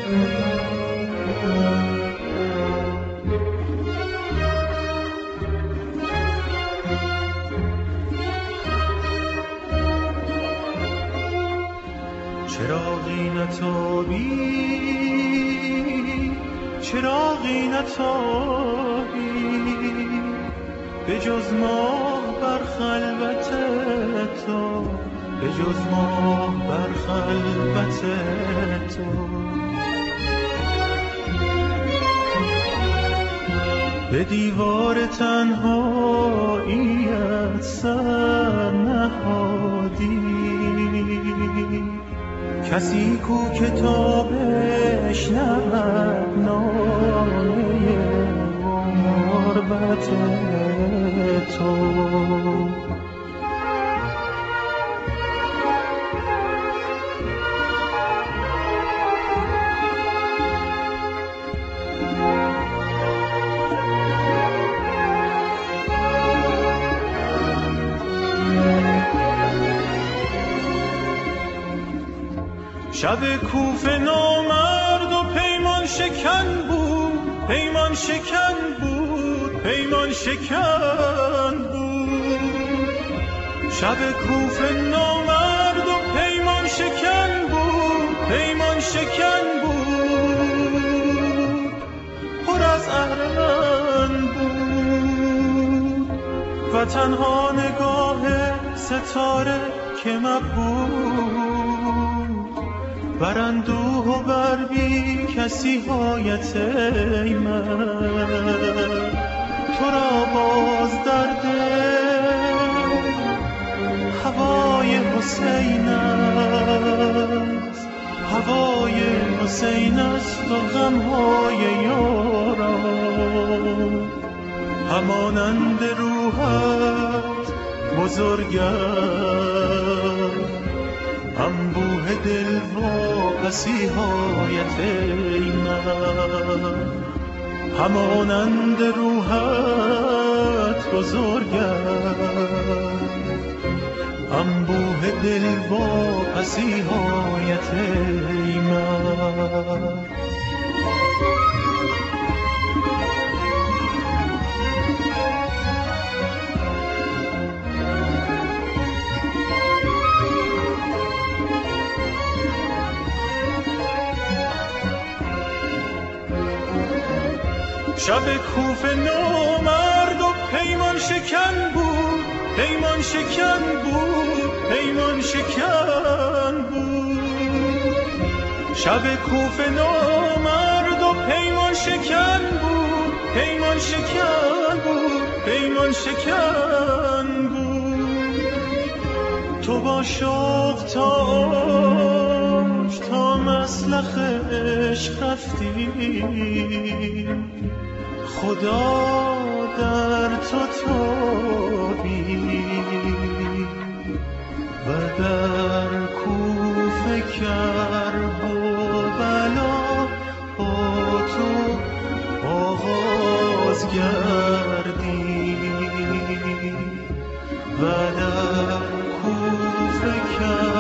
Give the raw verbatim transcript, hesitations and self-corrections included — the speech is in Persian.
چراغی نتابی چراغی نتابی به جز ماه بر خلوت تو، به جز ماه بر خلوت تو. به دیوار تنهاییت سر نهادی، کسی کو کتابش نبود نامه غربت تو. شب کوفه نامرد و پیمان شکن بود، پیمان شکن بود، پیمان شکن بود. شب کوفه نامرد و پیمان شکن بود، پیمان شکن بود، پر از ارن بود و تنها نگاه ستاره که مبهود بر اندوه و بر بی کسی هایت ای من. تو را باز در دل هوای حسین است، هوای حسین است و غمهای یاران. همانند روحت بزرگ است انبوه دل و پسی هایت ای من. همانند روحت بزرگ انبوه دل و پسی هایت ای من. شب کوفه نامرد و پیمان شکن بود، پیمان شکن بود، پیمان شکن بود. شب کوفه نامرد و پیمان شکن بود، پیمان شکن بود، پیمان شکن بود. تو با شوق تاج تا مسلخ عشق رفتی، خدا در تو تابی و در کوفه کرب و بلا با تو آغاز گردی و در کوفه کرب